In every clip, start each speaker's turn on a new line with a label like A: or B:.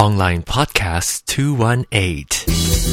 A: Online Podcast 218.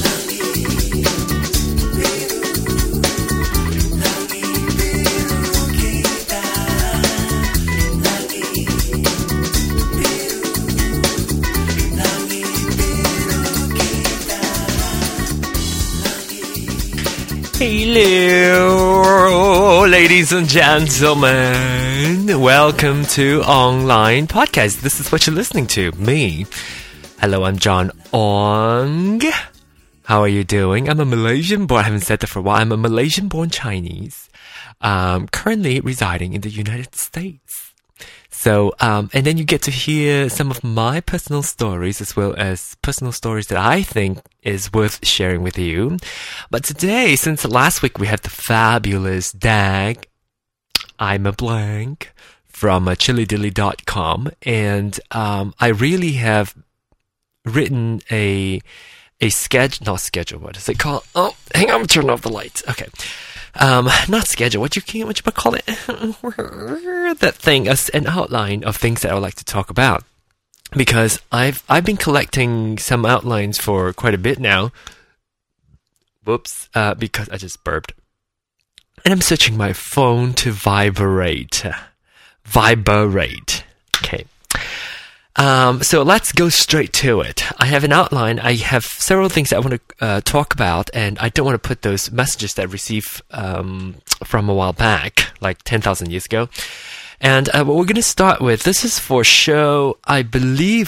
A: Hello, ladies and gentlemen. Welcome to Online Podcast. This is what you're listening to, me. Hello, I'm John Ong. How are you doing? I'm a Malaysian-born, I haven't said that for a while. I'm a Malaysian-born Chinese, currently residing in the United States. So, and then you get to hear some of my personal stories as well as personal stories that I think is worth sharing with you. But today, since last week we had the fabulous Dag, I'm a blank, from chilidilly.com, and I really have written a not schedule, what is it called? Oh, hang on, turn off the lights. Okay. Not schedule, what you call it? That thing, an outline of things that I would like to talk about. Because I've been collecting some outlines for quite a bit now. Whoops, because I just burped. And I'm switching my phone to vibrate. Okay. So let's go straight to it. I have an outline. I have several things that I want to talk about, and I don't want to put those messages that I received from a while back, like 10,000 years ago. And what we're going to start with, this is for show, I believe,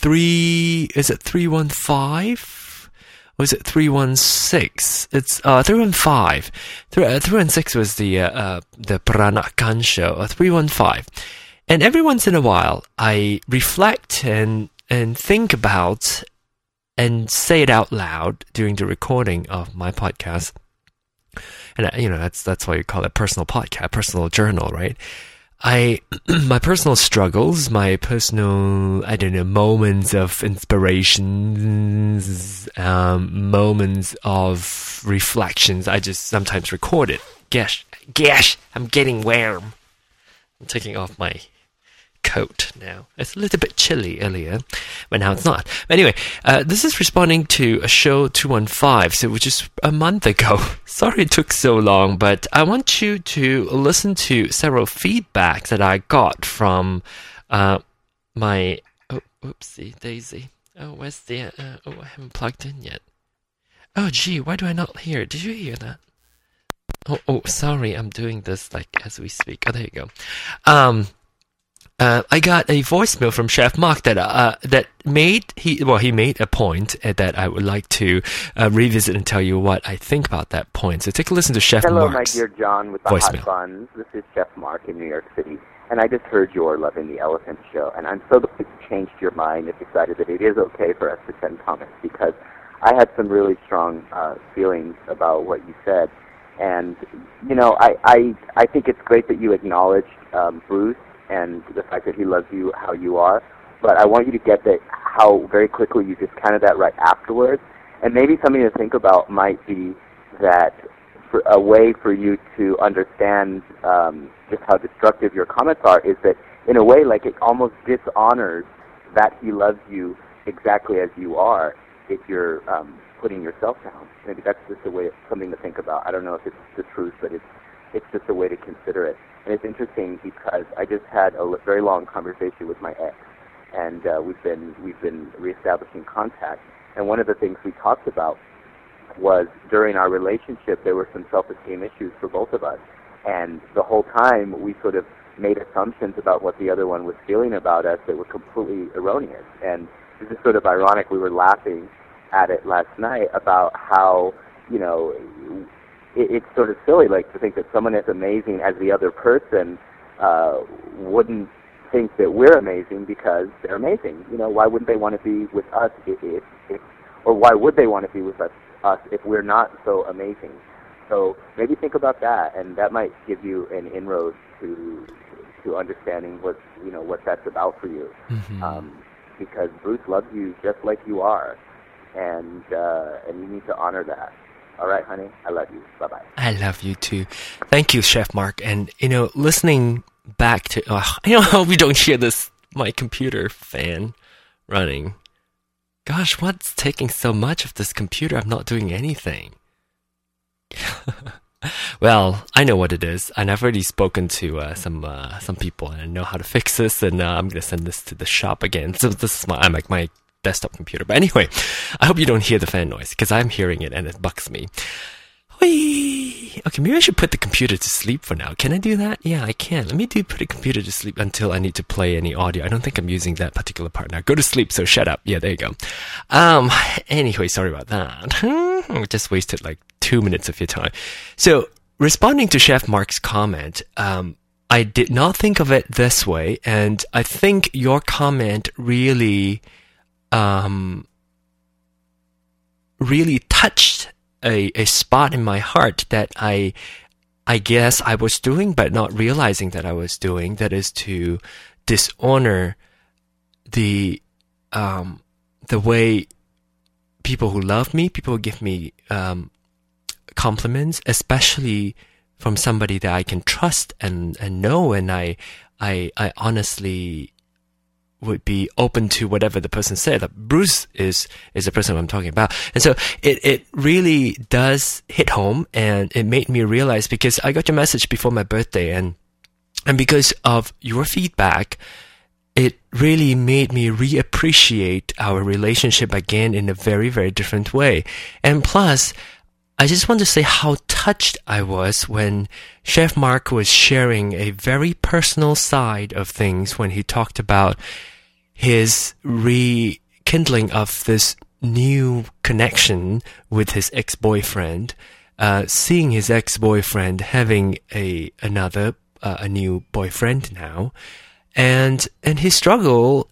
A: 315? Or is it 316? It's 315. 316 was the Peranakan show, 315. And every once in a while, I reflect and think about and say it out loud during the recording of my podcast. And that's why you call it personal podcast, personal journal, right? My personal struggles, my personal, moments of inspirations, moments of reflections, I just sometimes record it. Gosh, I'm getting warm. I'm taking off my coat now. It's a little bit chilly earlier, but now it's not. Anyway, this is responding to a show 215, so which is a month ago. Sorry it took so long, but I want you to listen to several feedbacks that I got from my... Oh, oopsie daisy. Oh, where's the... I haven't plugged in yet. Oh, gee, why do I not hear it? Did you hear that? Oh, sorry, I'm doing this as we speak. Oh, there you go. I got a voicemail from Chef Mark that he made a point that I would like to revisit and tell you what I think about that point. So take a listen to Chef Mark's
B: Hello, my dear John with the
A: voicemail.
B: Hot Buns. This is Chef Mark in New York City, and I just heard you're loving the Elephant Show, and I'm so glad you changed your mind and decided that it is okay for us to send comments, because I had some really strong feelings about what you said. And, I think it's great that you acknowledged Bruce and the fact that he loves you how you are. But I want you to get that how very quickly you discounted that right afterwards. And maybe something to think about might be that a way for you to understand just how destructive your comments are is that, in a way, it almost dishonors that he loves you exactly as you are if you're putting yourself down. Maybe that's just something to think about. I don't know if it's the truth, but it's just a way to consider it. And it's interesting because I just had a very long conversation with my ex, and we've been reestablishing contact. And one of the things we talked about was during our relationship there were some self-esteem issues for both of us, and the whole time we sort of made assumptions about what the other one was feeling about us that were completely erroneous. And this is sort of ironic. We were laughing at it last night about how, it's sort of silly, to think that someone as amazing as the other person wouldn't think that we're amazing because they're amazing. Why wouldn't they want to be with us or why would they want to be with us if we're not so amazing? So maybe think about that, and that might give you an inroad to understanding what that's about for you. Mm-hmm. Because Bruce loves you just like you are, and you need to honor that. All right, honey, I love you. Bye-bye.
A: I love you too. Thank you, Chef Mark. And, listening back to... I hope you don't hear this, my computer fan running. Gosh, what's taking so much of this computer? I'm not doing anything. Well, I know what it is, and I've already spoken to some people, and I know how to fix this, and I'm going to send this to the shop again. So this is my desktop computer. But anyway, I hope you don't hear the fan noise, because I'm hearing it, and it bugs me. Whee! Okay, maybe I should put the computer to sleep for now. Can I do that? Yeah, I can. Let me put the computer to sleep until I need to play any audio. I don't think I'm using that particular part now. Go to sleep, so shut up. Yeah, there you go. Anyway, sorry about that. Just wasted like 2 minutes of your time. So, responding to Chef Mark's comment, I did not think of it this way, and I think your comment really touched a spot in my heart that I guess I was doing, but not realizing that I was doing. That is to dishonor the way people who love me, people who give me compliments, especially from somebody that I can trust and know, and I honestly would be open to whatever the person said. Like Bruce is the person I'm talking about. And so it really does hit home, and it made me realize, because I got your message before my birthday, and because of your feedback, it really made me reappreciate our relationship again in a very, very different way. And plus, I just want to say how touched I was when Chef Mark was sharing a very personal side of things when he talked about his rekindling of this new connection with his ex-boyfriend, seeing his ex-boyfriend having a new boyfriend now, and his struggle.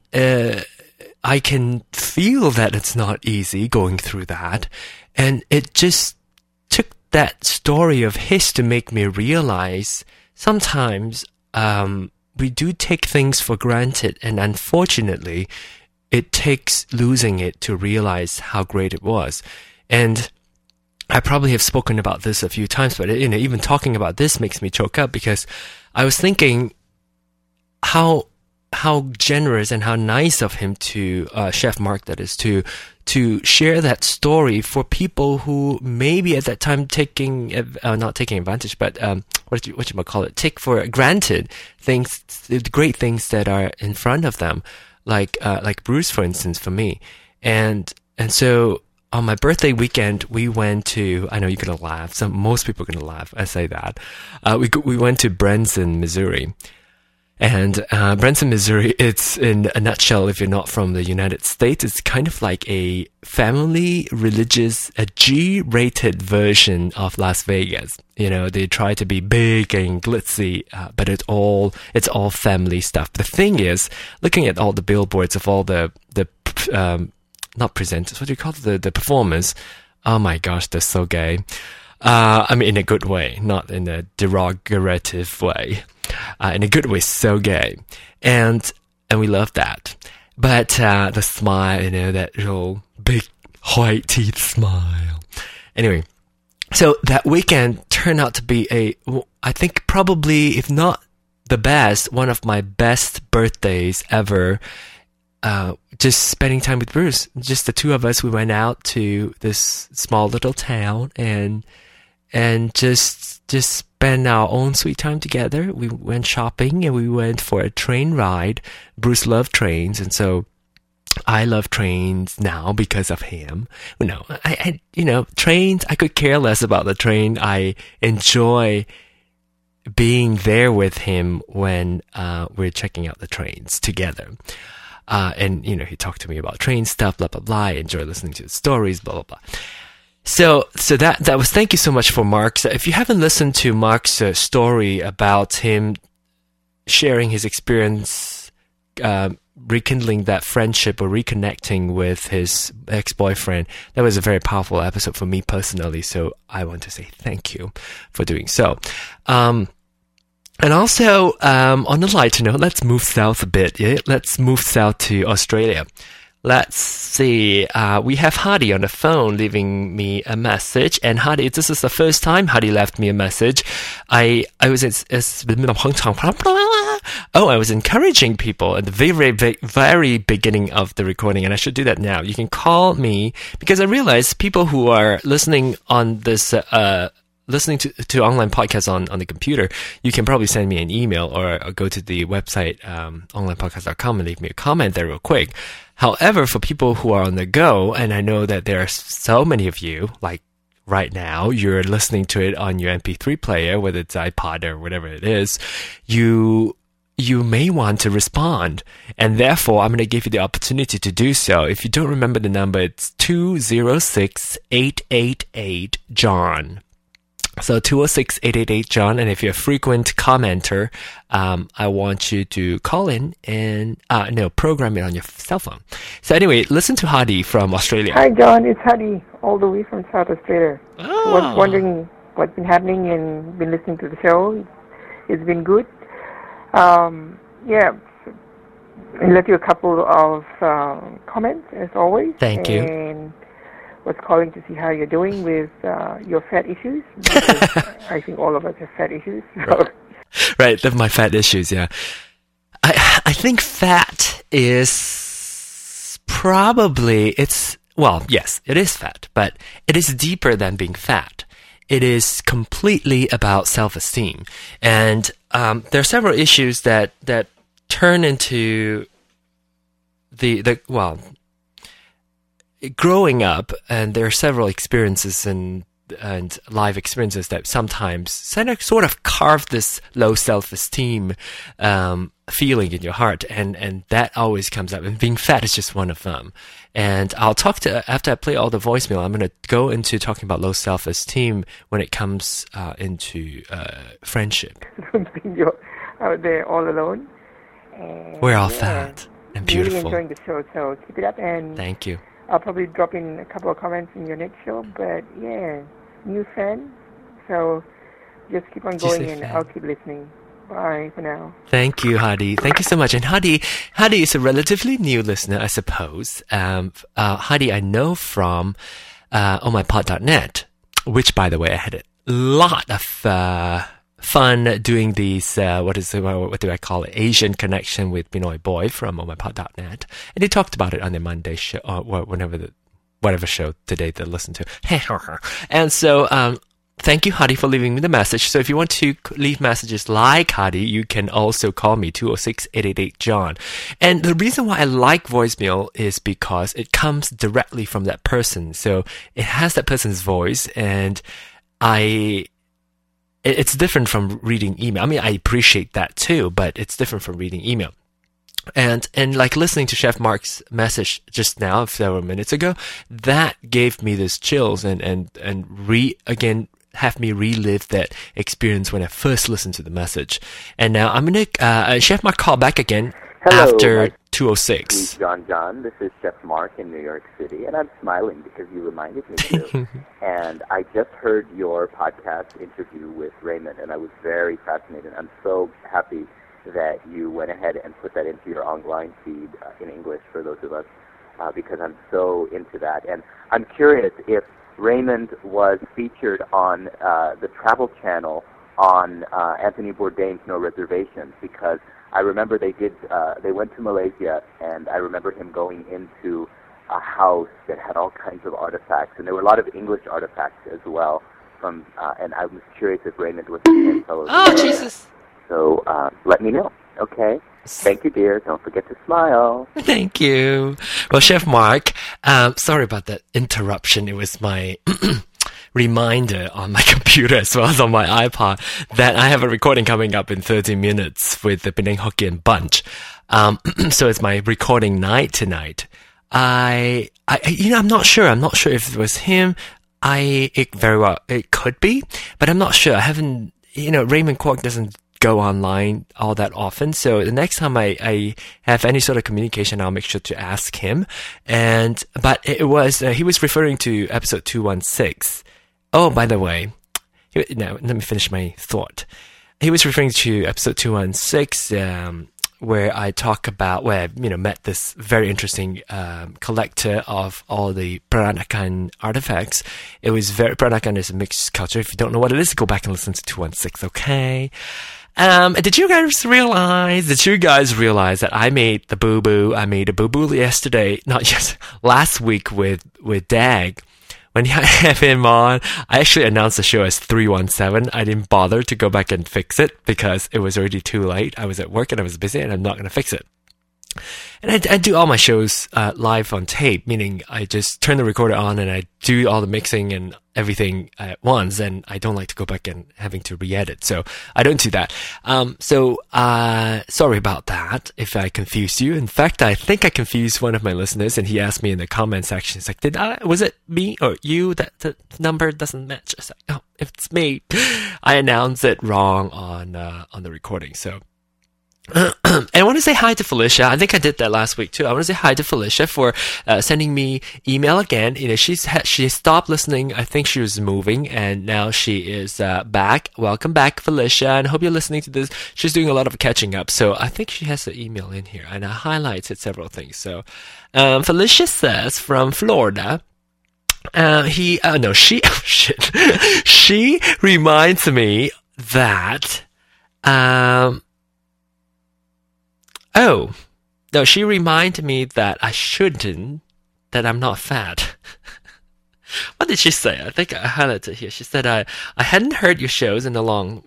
A: I can feel that it's not easy going through that, and it just took that story of his to make me realize sometimes we do take things for granted, and unfortunately, it takes losing it to realize how great it was. And I probably have spoken about this a few times, but even talking about this makes me choke up, because I was thinking how generous and how nice of him to Chef Mark, that is, to share that story for people who maybe at that time not taking advantage, but what you call it, take for granted things, the great things that are in front of them, like Bruce, for instance, for me, and so on my birthday weekend we went to, I know you're gonna laugh, most people are gonna laugh I say that, we went to Branson, Missouri. And Branson, Missouri, it's, in a nutshell, if you're not from the United States, it's kind of like a family religious, a G-rated version of Las Vegas. They try to be big and glitzy, but it's all family stuff. The thing is, looking at all the billboards of all the not presenters, what do you call it? The performers. Oh my gosh, they're so gay. I mean, in a good way, not in a derogative way. In a good way, so gay. And we love that. But the smile, that real big white teeth smile. Anyway, so that weekend turned out to be I think probably, if not the best, one of my best birthdays ever. Just spending time with Bruce. Just the two of us, we went out to this small little town and just spend our own sweet time together. We went shopping and we went for a train ride. Bruce loved trains, and so I love trains now because of him. Trains, I could care less about the train. I enjoy being there with him when we're checking out the trains together. And he talked to me about train stuff, blah, blah, blah. I enjoy listening to the stories, blah, blah, blah. So that was, thank you so much for Mark's. If you haven't listened to Mark's story about him sharing his experience, rekindling that friendship or reconnecting with his ex-boyfriend, that was a very powerful episode for me personally. So I want to say thank you for doing so. And also, on a lighter note, let's move south a bit. Yeah? Let's move south to Australia. Let's see. We have Hadi on the phone leaving me a message. And Hadi, this is the first time Hadi left me a message. I was Oh, I was encouraging people at the very beginning of the recording, and I should do that now. You can call me because I realize people who are listening on this, listening to online podcasts on the computer, you can probably send me an email or go to the website, onlinepodcast.com and leave me a comment there real quick. However, for people who are on the go, and I know that there are so many of you, like right now, you're listening to it on your MP3 player, whether it's iPod or whatever it is, you may want to respond. And therefore, I'm going to give you the opportunity to do so. If you don't remember the number, it's 206-888-JOHN. So 206-888-JOHN. And if you're a frequent commenter, I want you to call in and, program it on your cell phone. So anyway, listen to Hadi from Australia.
C: Hi, John. It's Hadi, all the way from South Australia.
A: Oh.
C: I was wondering what's been happening and been listening to the show. It's been good. I left you a couple of comments, as always.
A: Thank you.
C: And was calling to see how you're doing with your fat issues. I think all of us have fat issues. So.
A: Right, my fat issues, yeah. I think fat is probably, yes, it is fat, but it is deeper than being fat. It is completely about self-esteem. And there are several issues that turn into growing up, and there are several experiences and life experiences that sometimes sort of carve this low self-esteem feeling in your heart, and that always comes up, and being fat is just one of them. And I'll after I play all the voicemail, I'm going to go into talking about low self-esteem when it comes into friendship.
C: You're out there all alone. And
A: we're all fat and beautiful.
C: Really enjoying the show, so keep it up. And
A: thank you.
C: I'll probably drop in a couple of comments in your next show, but yeah, new fan. So just keep on going, and I'll keep listening. Bye for now.
A: Thank you, Hadi. Thank you so much. And Hadi is a relatively new listener, I suppose. Hadi, I know from onmypod.net, which, by the way, I had a lot of fun doing these, what do I call it, Asian connection with Binoy Boy from onmypod.net. And he talked about it on the Monday show, or whatever show today they listen to. And so, thank you, Hadi, for leaving me the message. So if you want to leave messages like Hadi, you can also call me, 206-888-JOHN. And the reason why I like voicemail is because it comes directly from that person. So it has that person's voice, and it's different from reading email. I mean, I appreciate that too, but it's different from reading email. And like listening to Chef Mark's message just now, several minutes ago, that gave me this chills and have me relive that experience when I first listened to the message. And now I'm going to, Chef Mark call back again.
B: Hello,
A: after 206.
B: John. This is Chef Mark in New York City, and I'm smiling because you reminded me to. And I just heard your podcast interview with Raymond, and I was very fascinated. I'm so happy that you went ahead and put that into your online feed in English for those of us, because I'm so into that. And I'm curious if Raymond was featured on the Travel Channel on Anthony Bourdain's No Reservations, because I remember they went to Malaysia, and I remember him going into a house that had all kinds of artifacts, and there were a lot of English artifacts as well. And I was curious if Raymond was the same fellow.
A: Oh, Jesus.
B: So let me know, okay? Thank you, dear. Don't forget to smile.
A: Thank you. Well, Chef Mark, sorry about that interruption. It was my reminder on my computer as well as on my iPod that I have a recording coming up in 30 minutes with the Penang Hokkien Bunch. So it's my recording night tonight. I'm not sure. I'm not sure if it was him. It could be, but I'm not sure. I haven't, Raymond Kwok doesn't go online all that often. So the next time I have any sort of communication, I'll make sure to ask him. But it was, he was referring to episode 216. Oh, by the way, now let me finish my thought. He was referring to episode 216, where I talk about, met this very interesting collector of all the Peranakan artifacts. It was Peranakan is a mixed culture. If you don't know what it is, go back and listen to 216, okay? Did you guys realize that I made a boo-boo yesterday, last week with Dag. When I have him on, I actually announced the show as 317. I didn't bother to go back and fix it because it was already too late. I was at work and I was busy and I'm not going to fix it. And I do all my shows live on tape, meaning I just turn the recorder on and I do all the mixing and everything at once, and I don't like to go back and having to re-edit. So I don't do that. Sorry about that if I confused you. In fact, I think I confused one of my listeners, and he asked me in the comment section, he's like, was it me or you that the number doesn't match? I was like, oh, if it's me, I announced it wrong on the recording. So. And I want to say hi to Felicia. I think I did that last week too. I want to say hi to Felicia for sending me email again. She stopped listening. I think she was moving, and now she is back. Welcome back, Felicia, and I hope you're listening to this. She's doing a lot of catching up, so I think she has the email in here, and I highlighted several things. So Felicia says from Florida. She reminds me that she reminded me that that I'm not fat. What did she say? I think I highlighted it here. She said, I hadn't heard your shows in so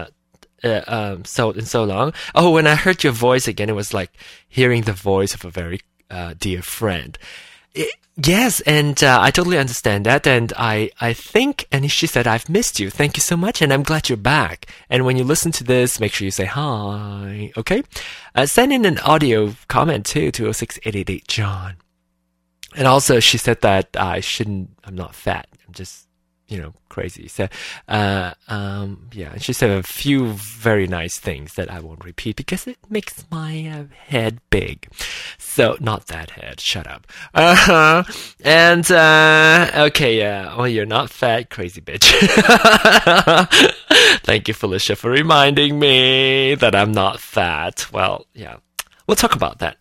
A: long. Oh, when I heard your voice again, it was like hearing the voice of a very dear friend. Yes, and I totally understand that, and I think, and she said, I've missed you. Thank you so much, and I'm glad you're back. And when you listen to this, make sure you say hi, okay? Send in an audio comment too, 206-888-JOHN. And also, she said that I'm not fat. I'm just, crazy. So, and she said a few very nice things that I won't repeat because it makes my head big. So, not that head. Shut up. And, okay, yeah. Well, you're not fat, crazy bitch. Thank you, Felicia, for reminding me that I'm not fat. Well, yeah. We'll talk about that.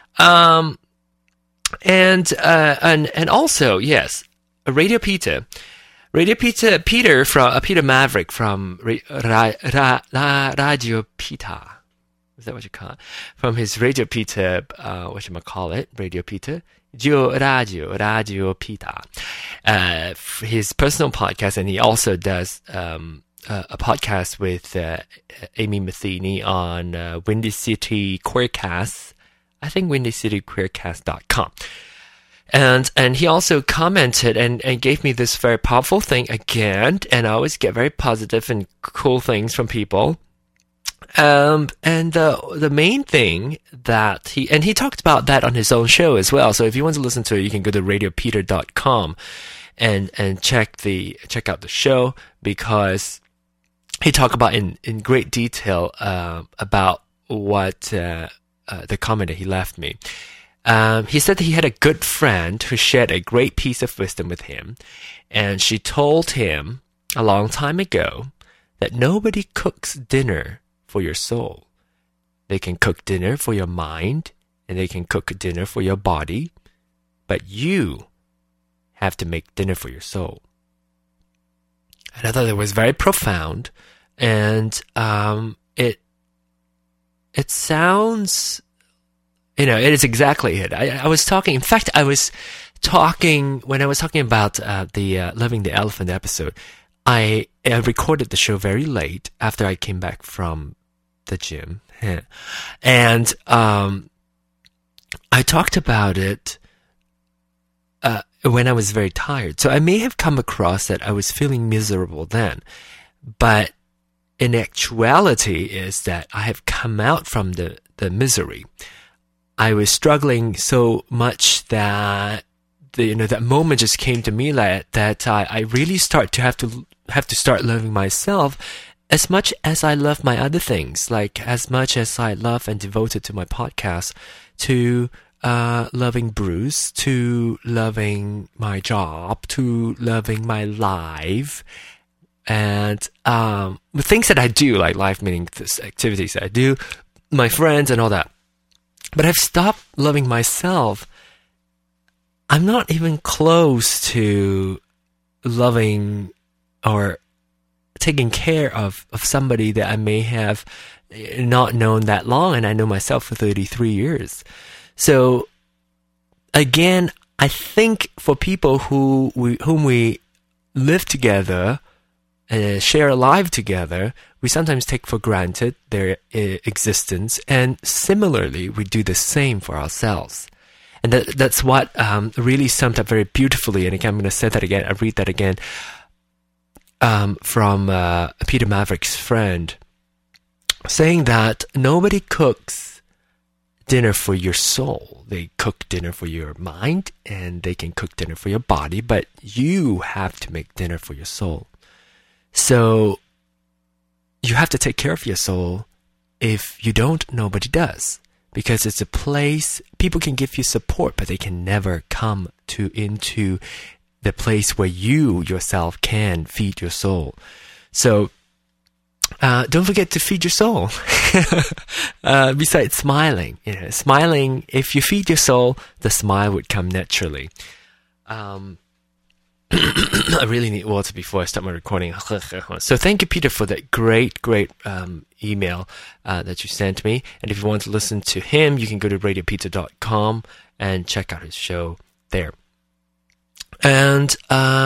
A: And also, yes, Radio Peter from Peter Maverick from Radio Peter. Is that what you call it? From his Radio Peter, Radio Peter. Radio Peter. His personal podcast, and he also does a podcast with Amy Matheny on Windy City Queercast. I think WindyCityQueercast.com. And he also commented and gave me this very powerful thing again, and I always get very positive and cool things from people. And the main thing that he talked about that on his own show as well. So if you want to listen to it, you can go to radiopeter.com and check out the show, because he talked about in great detail about what the comment that he left me. He said that he had a good friend who shared a great piece of wisdom with him, and she told him a long time ago that nobody cooks dinner for your soul. They can cook dinner for your mind, and they can cook dinner for your body, but you have to make dinner for your soul. And I thought it was very profound, and it sounds... it is exactly it. I was talking, in fact, when I was talking about the Loving the Elephant episode, I recorded the show very late after I came back from the gym. And I talked about it when I was very tired. So I may have come across that I was feeling miserable then. But in actuality is that I have come out from the misery. I was struggling so much that that moment just came to me that I really have to start loving myself as much as I love my other things, like as much as I love and devoted to my podcast, to loving Bruce, to loving my job, to loving my life, and the things that I do, like life meaning activities that I do, my friends and all that. But I've stopped loving myself. I'm not even close to loving or taking care of somebody that I may have not known that long, and I know myself for 33 years. So again, I think for people whom we live together and share a life together, we sometimes take for granted their existence, and similarly, we do the same for ourselves. And that's what really summed up very beautifully. And again, I'm going to say that again. I'll read that again from Peter Maverick's friend, saying that nobody cooks dinner for your soul. They cook dinner for your mind, and they can cook dinner for your body, but you have to make dinner for your soul. So you have to take care of your soul. If you don't, nobody does. Because it's a place, people can give you support, but they can never come into the place where you yourself can feed your soul. So don't forget to feed your soul. Besides smiling, smiling, if you feed your soul, the smile would come naturally. I really need water before I start my recording. So thank you, Peter, for that great email that you sent me. And if you want to listen to him, you can go to radiopeter.com and check out his show there. And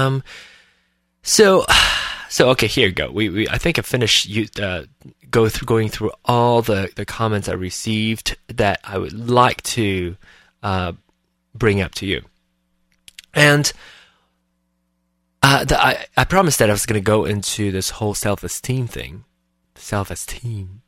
A: so okay, here you go. I think I finished going through all the comments I received that I would like to bring up to you. And I promised that I was going to go into this whole self-esteem thing. Self-esteem.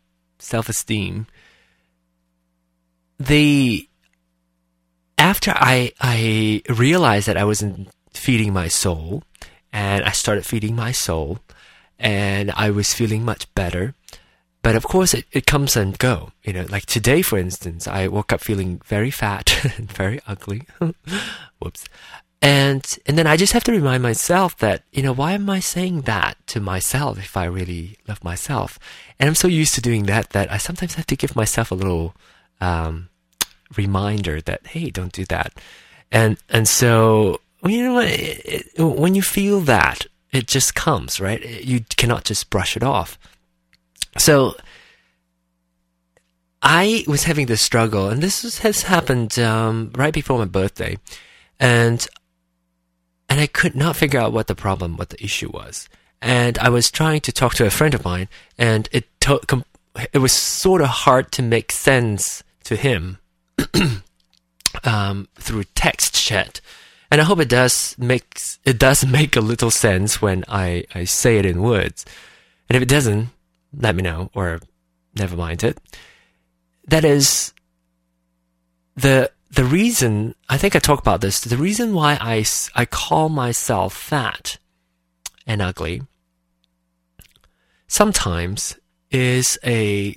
A: After I realized that I wasn't feeding my soul, and I started feeding my soul, and I was feeling much better. But of course, it comes and go. Like today, for instance, I woke up feeling very fat and very ugly. Whoops. And then I just have to remind myself that, why am I saying that to myself if I really love myself? And I'm so used to doing that I sometimes have to give myself a little reminder that, hey, don't do that. And so, you know what? When you feel that, it just comes, right? You cannot just brush it off. So I was having this struggle, and this has happened right before my birthday. And I could not figure out what the issue was. And I was trying to talk to a friend of mine, and it was sort of hard to make sense to him through text chat. And I hope it does make a little sense when I say it in words. And if it doesn't, let me know, or never mind it. That is the reason, I think I talked about this, the reason why I call myself fat and ugly sometimes is a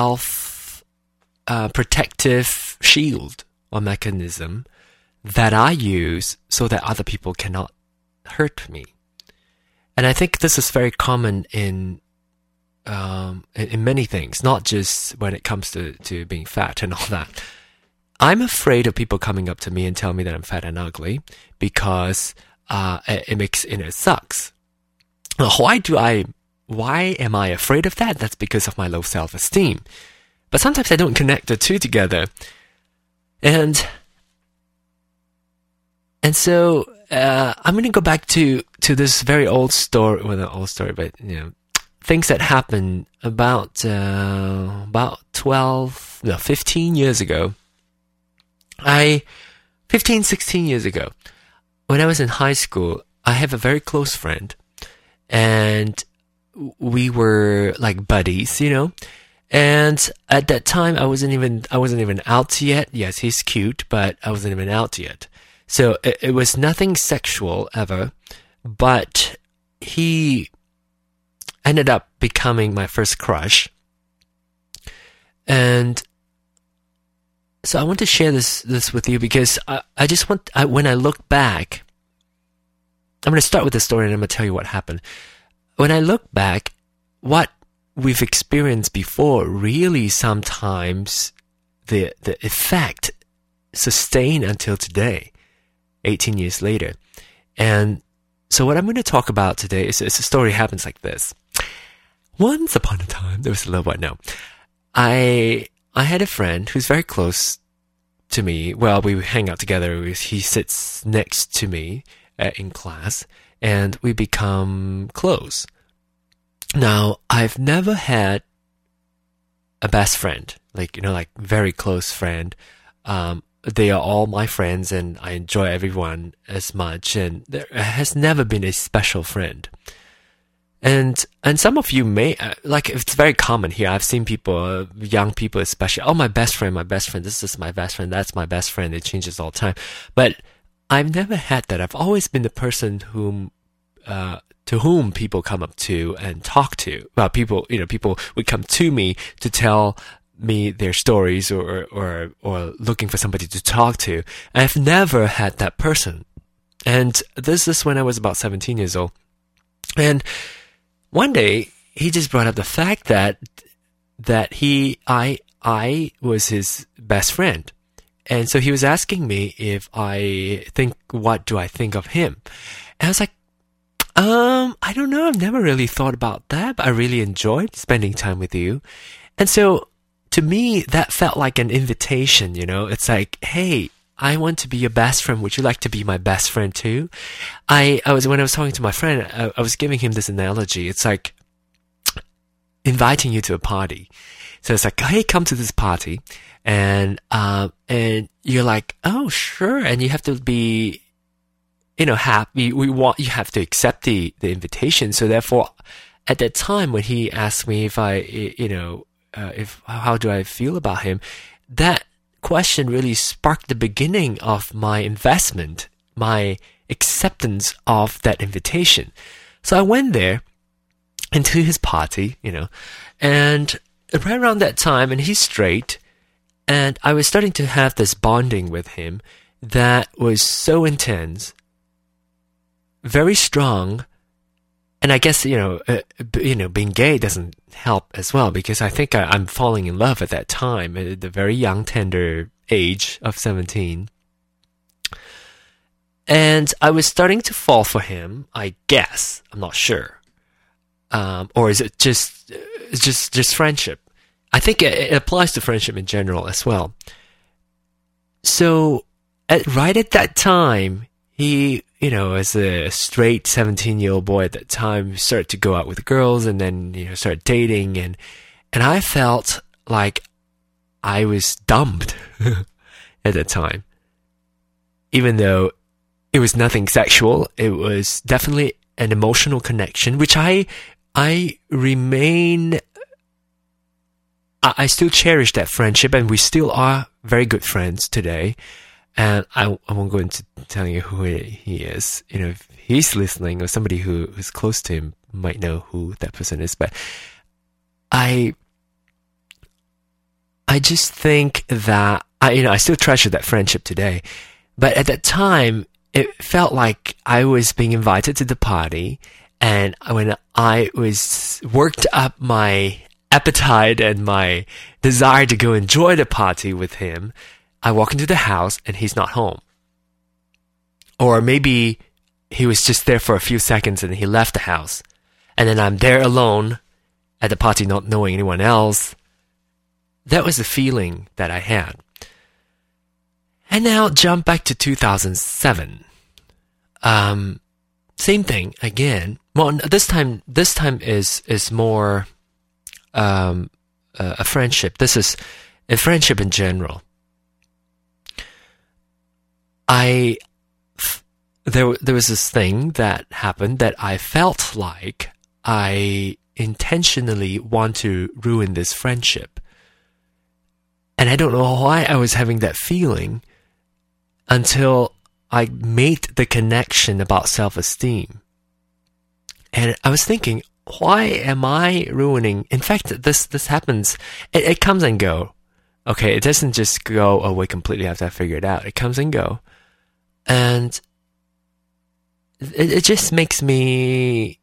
A: self-protective shield or mechanism that I use so that other people cannot hurt me. And I think this is very common in many things, not just when it comes to being fat and all that. I'm afraid of people coming up to me and telling me that I'm fat and ugly because it sucks. Why am I afraid of that? That's because of my low self-esteem. But sometimes I don't connect the two together. And so I'm going to go back to this very old story, well, not old story, but things that happened about 15 years ago. 16 years ago, when I was in high school, I have a very close friend, and we were like buddies, and at that time I wasn't even out yet. Yes, he's cute, but I wasn't even out yet. So it was nothing sexual ever, but he ended up becoming my first crush. And so I want to share this with you because I just want, when I look back, I'm going to start with the story and I'm going to tell you what happened. When I look back, what we've experienced before really sometimes the effect sustained until today, 18 years later. And so what I'm going to talk about today is a story happens like this. once upon a time, there was a little while now, I had a friend who's very close to me. Well, we hang out together. He sits next to me in class, and we become close. Now, I've never had a best friend, like very close friend. They are all my friends, and I enjoy everyone as much, and there has never been a special friend. And some of you may, it's very common here. I've seen people, young people especially, oh, my best friend, this is my best friend, that's my best friend. It changes all the time. But I've never had that. I've always been the person to whom people come up to and talk to. Well, people would come to me to tell me their stories or looking for somebody to talk to. I've never had that person. And this is when I was about 17 years old. And one day he just brought up the fact that I was his best friend. And so he was asking me what do I think of him? And I was like, I don't know. I've never really thought about that, but I really enjoyed spending time with you. And so to me, that felt like an invitation, It's like, hey, I want to be your best friend. Would you like to be my best friend too? When I was talking to my friend, I was giving him this analogy. It's like inviting you to a party. So it's like, hey, come to this party. And you're like, oh, sure. And you have to be, happy. You have to accept the invitation. So therefore, at that time when he asked me if how do I feel about him, that question really sparked the beginning of my investment, my acceptance of that invitation. So I went there into his party, and right around that time, and he's straight, and I was starting to have this bonding with him that was so intense, very strong. And I guess, being gay doesn't help as well, because I think I'm falling in love at that time, at the very young, tender age of 17. And I was starting to fall for him, I guess. I'm not sure. Or is it just friendship? I think it applies to friendship in general as well. So, right at that time, he, as a straight 17-year-old boy at that time, started to go out with girls and then, started dating. And I felt like I was dumped at that time. Even though it was nothing sexual, it was definitely an emotional connection, which I still cherish that friendship, and we still are very good friends today. And I won't go into telling you who he is. If he's listening, or somebody who's close to him might know who that person is. But I just think that I still treasure that friendship today. But at that time, it felt like I was being invited to the party, and when I was worked up my appetite and my desire to go enjoy the party with him, I walk into the house and he's not home. Or maybe he was just there for a few seconds and he left the house. And then I'm there alone at the party, not knowing anyone else. That was the feeling that I had. And now jump back to 2007. Same thing again. Well, this time is more a friendship. This is a friendship in general. There was this thing that happened that I felt like I intentionally want to ruin this friendship. And I don't know why I was having that feeling until I made the connection about self-esteem. And I was thinking, why am I ruining? In fact, this happens. It comes and go. Okay, it doesn't just go away completely after I figure it out. It comes and go. And it just makes me...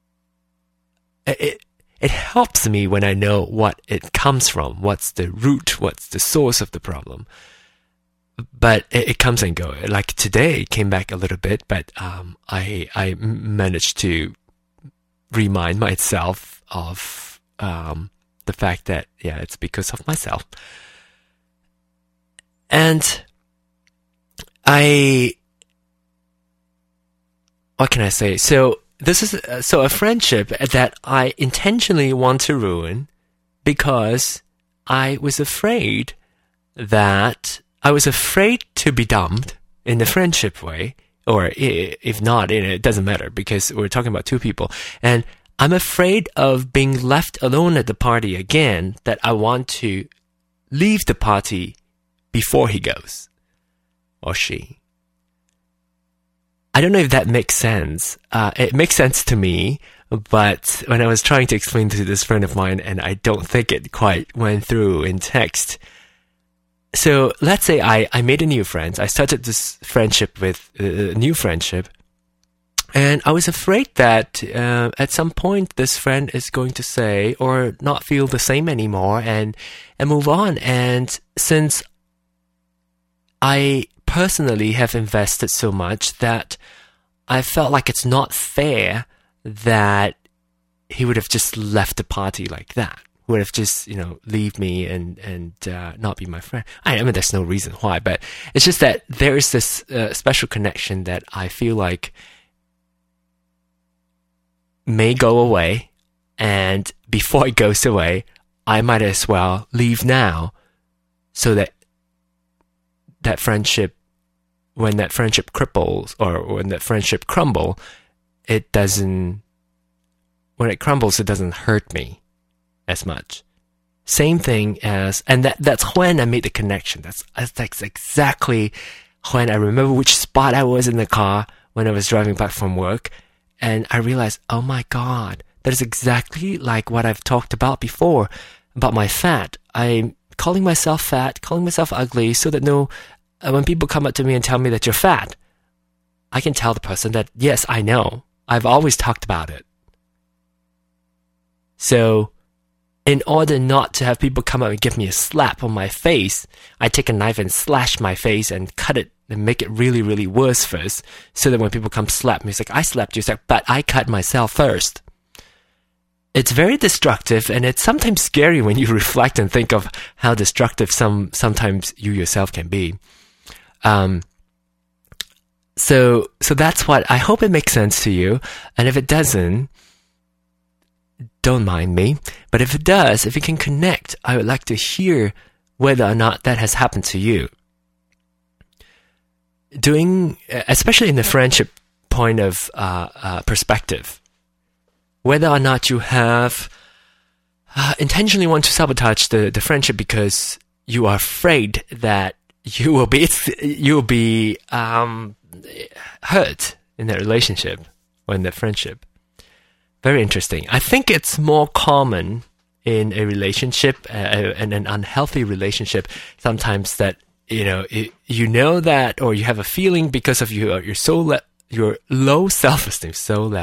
A: It helps me when I know what it comes from, what's the root, what's the source of the problem. But it comes and goes. Like today, it came back a little bit, but I managed to remind myself of the fact that, yeah, it's because of myself. And what can I say? So this is a friendship that I intentionally want to ruin because I was afraid to be dumped in the friendship way, or if not, it doesn't matter because we're talking about two people. And I'm afraid of being left alone at the party again, that I want to leave the party before he goes, or she. I don't know if that makes sense. It makes sense to me, but when I was trying to explain to this friend of mine, and I don't think it quite went through in text. So let's say I made a new friend. I started this friendship with a new friendship. And I was afraid that at some point this friend is going to say or not feel the same anymore and move on. And since I personally have invested so much that I felt like it's not fair that he would have just left the party like that. Would have just, leave me and not be my friend. I mean, there's no reason why, but it's just that there is this special connection that I feel like may go away, and before it goes away, I might as well leave now, so that friendship, when that friendship cripples or when that friendship crumbles, when it crumbles, it doesn't hurt me as much. Same thing as, and that's when I made the connection. That's exactly when I remember which spot I was in the car when I was driving back from work, and I realized, oh my God, that is exactly like what I've talked about before, about my fat. I'm calling myself fat, calling myself ugly, so that when people come up to me and tell me that you're fat, I can tell the person that, yes, I know. I've always talked about it. So, in order not to have people come up and give me a slap on my face, I take a knife and slash my face and cut it and make it really, really worse first, so that when people come slap me, it's like, I slapped you, it's like, but I cut myself first. It's very destructive, and it's sometimes scary when you reflect and think of how destructive sometimes you yourself can be. So that's what, I hope it makes sense to you, and if it doesn't, don't mind me. But if it does, if you can connect, I would like to hear whether or not that has happened to you. Especially in the friendship point of perspective, whether or not you have intentionally want to sabotage the friendship because you are afraid that you will be hurt in that relationship or in that friendship. Very interesting. I think it's more common in a relationship, and an unhealthy relationship, sometimes that, that, or you have a feeling because of your low self-esteem,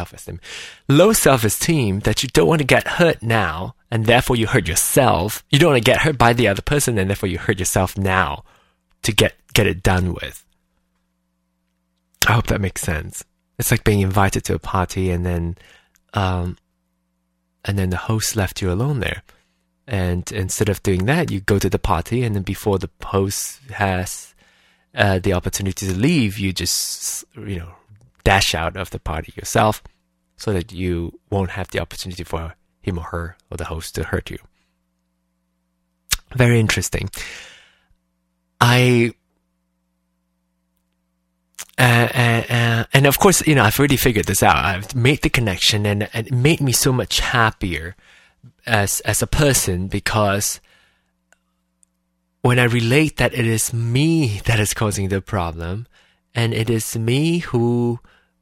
A: that you don't want to get hurt now, and therefore you hurt yourself. You don't want to get hurt by the other person, and therefore you hurt yourself now to get it done with. I hope that makes sense. It's like being invited to a party and then the host left you alone there. And instead of doing that, you go to the party, and then before the host has the opportunity to leave, you just, dash out of the party yourself, so that you won't have the opportunity for him or her or the host to hurt you. Very interesting. And of course, I've already figured this out. I've made the connection, and it made me so much happier as a person, because when I relate that it is me that is causing the problem, and it is me who's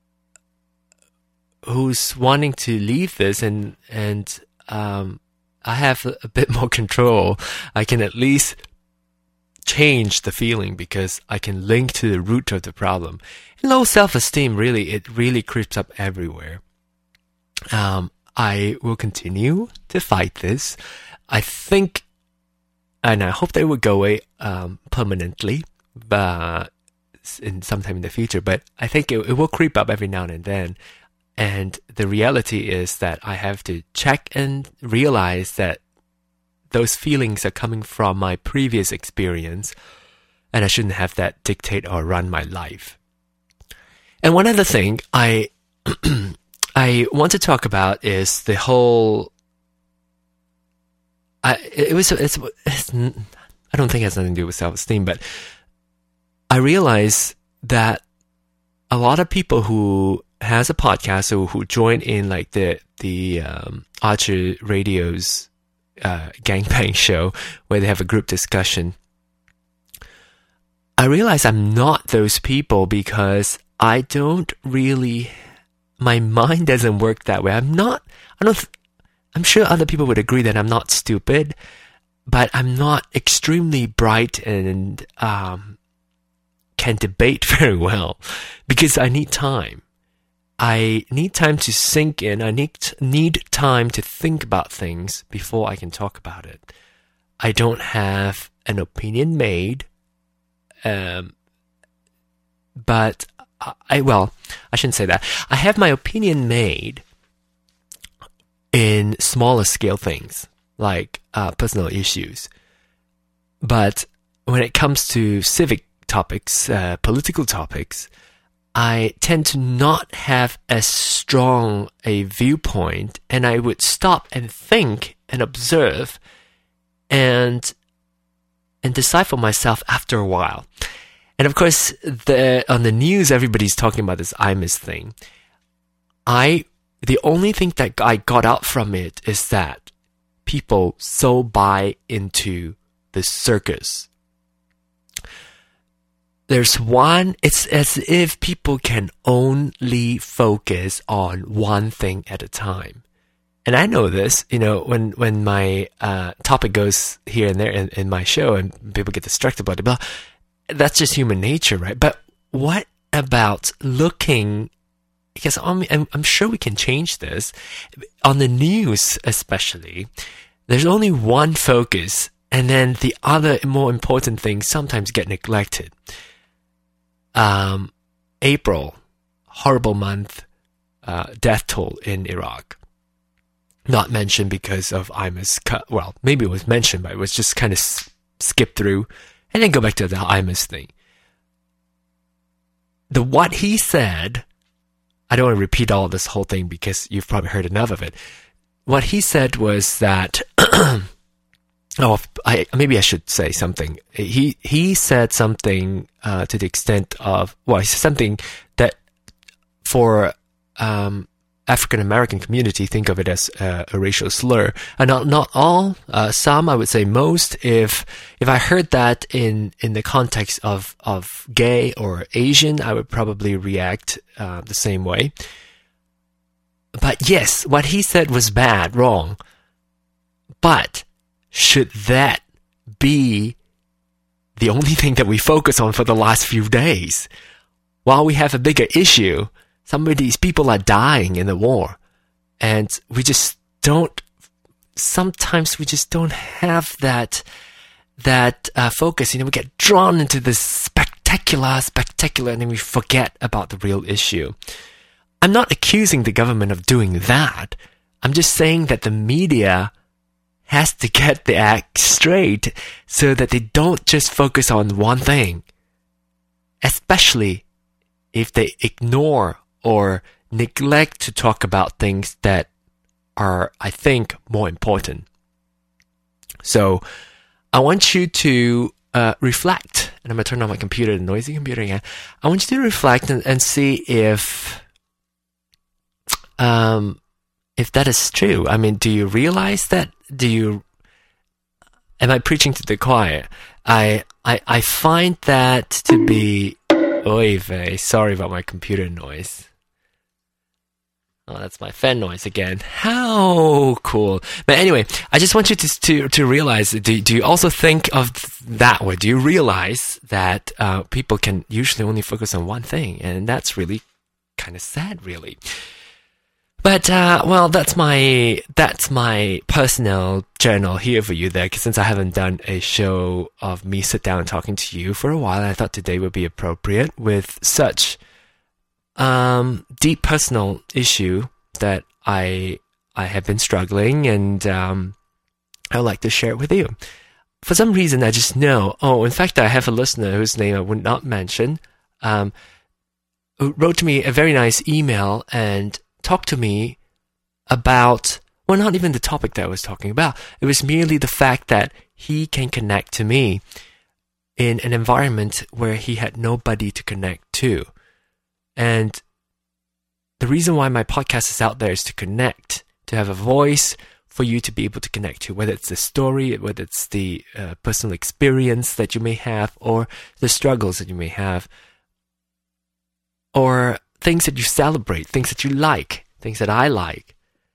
A: wanting to leave this, and I have a bit more control. I can at least change the feeling because I can link to the root of the problem. And low self-esteem, it really creeps up everywhere. I will continue to fight this. I think, and I hope they will go away permanently, but sometime in the future. But I think it will creep up every now and then. And the reality is that I have to check and realize that those feelings are coming from my previous experience, and I shouldn't have that dictate or run my life. And one other thing I want to talk about is the whole. I don't think it has nothing to do with self-esteem, but I realize that a lot of people who has a podcast or who join in like the Archer Radio's gangbang show where they have a group discussion, I realize I'm not those people because I don't really, my mind doesn't work that way. I'm sure other people would agree that I'm not stupid, but I'm not extremely bright and can debate very well because I need time. I need time to sink in. I need time to think about things before I can talk about it. I don't have an opinion made, but I shouldn't say that. I have my opinion made in smaller scale things like personal issues. But when it comes to civic topics, political topics, I tend to not have as strong a viewpoint, and I would stop and think and observe and decide for myself after a while. And of course, on the news, everybody's talking about this IMUS thing. The only thing that I got out from it is that people so buy into the circus. It's as if people can only focus on one thing at a time. And I know this, when my topic goes here and there in my show and people get distracted by it, that's just human nature, right? But what about looking, because I'm sure we can change this, on the news especially, there's only one focus, and then the other more important things sometimes get neglected. April, horrible month, death toll in Iraq. Not mentioned because of IMUS. Well, maybe it was mentioned, but it was just kind of skipped through and then go back to the IMUS thing. What he said, I don't want to repeat all this whole thing because you've probably heard enough of it. What he said was that, maybe I should say something. He said something to the extent of, he said something that for African American community, think of it as a racial slur. And not all, some, I would say most. If I heard that in the context of gay or Asian, I would probably react the same way. But yes, what he said was bad, wrong. But should that be the only thing that we focus on for the last few days? While we have a bigger issue, some of these people are dying in the war, and sometimes we just don't have that focus. We get drawn into this spectacular, and then we forget about the real issue. I'm not accusing the government of doing that. I'm just saying that the media has to get the act straight so that they don't just focus on one thing, especially if they ignore or neglect to talk about things that are, I think, more important. So I want you to reflect, and I'm going to turn on my computer, the noisy computer again. I want you to reflect and see if that is true. I mean, do you realize that? Am I preaching to the choir? I find that to be, oy vey, sorry about my computer noise. Oh, that's my fan noise again. How cool. But anyway, I just want you to realize, do you also think of that way? Do you realize that people can usually only focus on one thing? And that's really kind of sad, really. But, that's my personal journal here for you there, 'cause since I haven't done a show of me sit down and talking to you for a while, I thought today would be appropriate with such deep personal issue that I have been struggling, and I would like to share it with you. For some reason, I just know. Oh, in fact, I have a listener whose name I would not mention, who wrote to me a very nice email and talked to me about, well, not even the topic that I was talking about. It was merely the fact that he can connect to me in an environment where he had nobody to connect to. And the reason why my podcast is out there is to connect, to have a voice for you to be able to connect to, whether it's the story, whether it's the personal experience that you may have, or the struggles that you may have, or things that you celebrate, things that you like, things that I like.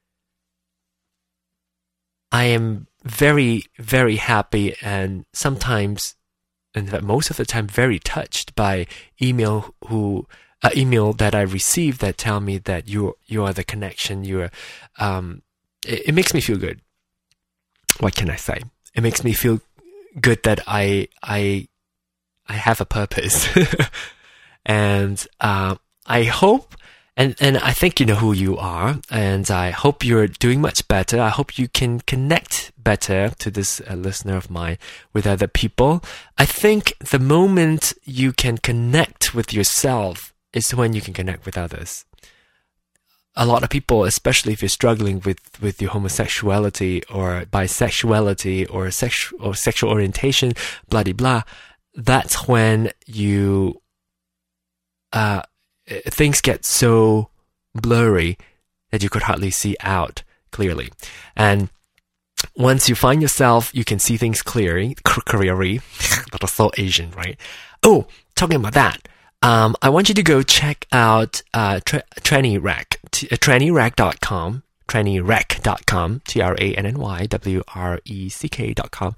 A: I am very, very happy, and sometimes, in fact, most of the time, very touched by email that I receive that tell me that you are the connection. It makes me feel good. What can I say? It makes me feel good that I have a purpose, and I hope. And I think you know who you are, and I hope you're doing much better. I hope you can connect better to this listener of mine with other people. I think the moment you can connect with yourself is when you can connect with others. A lot of people, especially if you're struggling with your homosexuality or bisexuality or sexual orientation, blah de blah, that's when you things get so blurry that you could hardly see out clearly. And once you find yourself, you can see things clearly. That is so Asian, right? Oh, talking about that, I want you to go check out TrannyRec, TrannyRec.com, TrannyRec.com, TrannyWreck.com.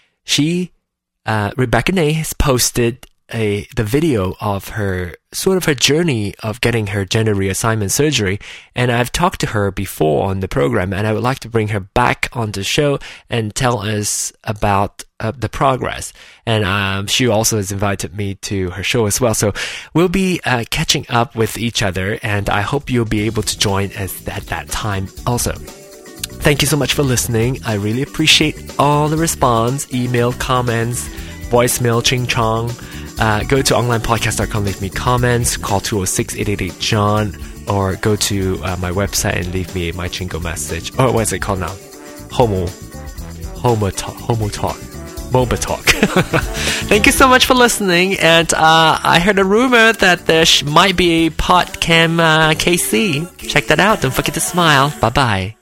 A: Rebecca Nay has posted the video of her journey of getting her gender reassignment surgery, and I've talked to her before on the program, and I would like to bring her back on the show and tell us about the progress. And she also has invited me to her show as well, so we'll be catching up with each other, and I hope you'll be able to join us at that time also. Thank you so much for listening. I really appreciate all the response, email, comments, voicemail, ching chong. Go to onlinepodcast.com, leave me comments, call 206-888-JOHN, or go to my website and leave me my Chingo message. Or what is it called now? Homo Talk. MOBA Talk. Thank you so much for listening, and I heard a rumor that there might be a PodCam KC. Check that out. Don't forget to smile. Bye-bye.